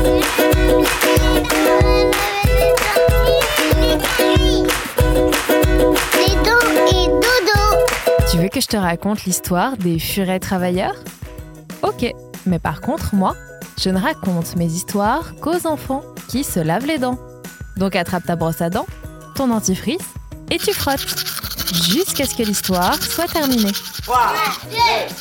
Tu veux que je te raconte l'histoire des furets travailleurs ? Ok, mais par contre, moi, je ne raconte mes histoires qu'aux enfants qui se lavent les dents. Donc attrape ta brosse à dents, ton dentifrice et tu frottes. Jusqu'à ce que l'histoire soit terminée. 3, 2,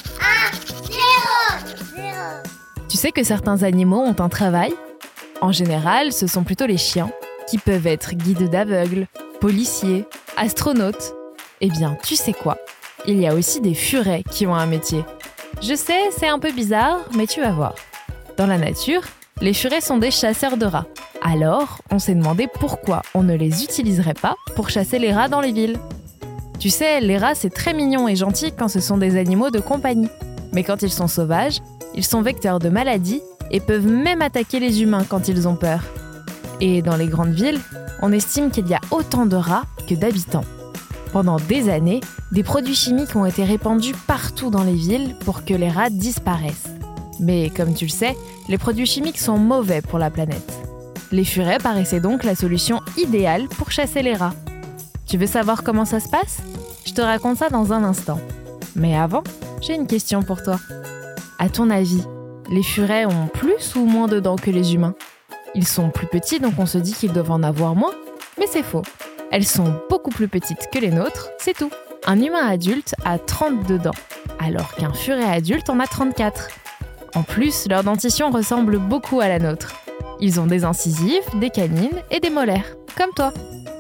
1, 0. Tu sais que certains animaux ont un travail ? En général, ce sont plutôt les chiens, qui peuvent être guides d'aveugles, policiers, astronautes. Eh bien, tu sais quoi ? Il y a aussi des furets qui ont un métier. Je sais, c'est un peu bizarre, mais tu vas voir. Dans la nature, les furets sont des chasseurs de rats. Alors, on s'est demandé pourquoi on ne les utiliserait pas pour chasser les rats dans les villes. Tu sais, les rats, c'est très mignon et gentil quand ce sont des animaux de compagnie. Mais quand ils sont sauvages, ils sont vecteurs de maladies et peuvent même attaquer les humains quand ils ont peur. Et dans les grandes villes, on estime qu'il y a autant de rats que d'habitants. Pendant des années, des produits chimiques ont été répandus partout dans les villes pour que les rats disparaissent. Mais comme tu le sais, les produits chimiques sont mauvais pour la planète. Les furets paraissaient donc la solution idéale pour chasser les rats. Tu veux savoir comment ça se passe ? Je te raconte ça dans un instant. Mais avant, j'ai une question pour toi. À ton avis, les furets ont plus ou moins de dents que les humains ? Ils sont plus petits, donc on se dit qu'ils doivent en avoir moins, mais c'est faux. Elles sont beaucoup plus petites que les nôtres, c'est tout. Un humain adulte a 32 dents, alors qu'un furet adulte en a 34. En plus, leur dentition ressemble beaucoup à la nôtre. Ils ont des incisives, des canines et des molaires, comme toi.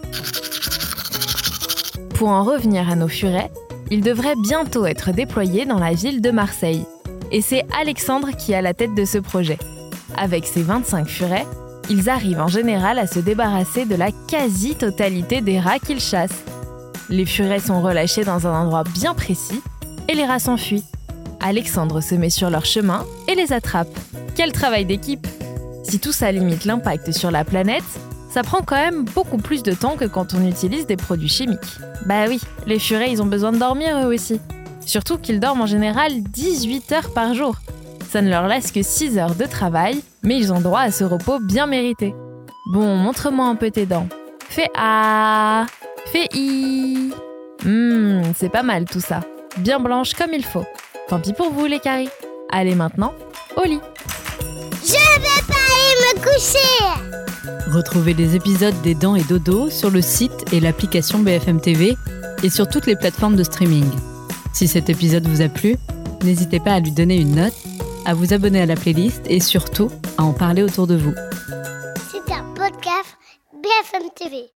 Pour en revenir à nos furets, ils devraient bientôt être déployés dans la ville de Marseille. Et c'est Alexandre qui a la tête de ce projet. Avec ses 25 furets, ils arrivent en général à se débarrasser de la quasi-totalité des rats qu'ils chassent. Les furets sont relâchés dans un endroit bien précis et les rats s'enfuient. Alexandre se met sur leur chemin et les attrape. Quel travail d'équipe! Si tout ça limite l'impact sur la planète, ça prend quand même beaucoup plus de temps que quand on utilise des produits chimiques. Bah oui, les furets, ils ont besoin de dormir eux aussi. Surtout qu'ils dorment en général 18 heures par jour. Ça ne leur laisse que 6 heures de travail, mais ils ont droit à ce repos bien mérité. Bon, montre-moi un peu tes dents. Fais A, fais I. C'est pas mal tout ça. Bien blanche comme il faut. Tant pis pour vous les caries. Allez maintenant, au lit. Je vais pas aller me coucher. Retrouvez les épisodes des Dents et Dodo sur le site et l'application BFM TV et sur toutes les plateformes de streaming. Si cet épisode vous a plu, n'hésitez pas à lui donner une note, à vous abonner à la playlist et surtout à en parler autour de vous. C'est un podcast BFM TV.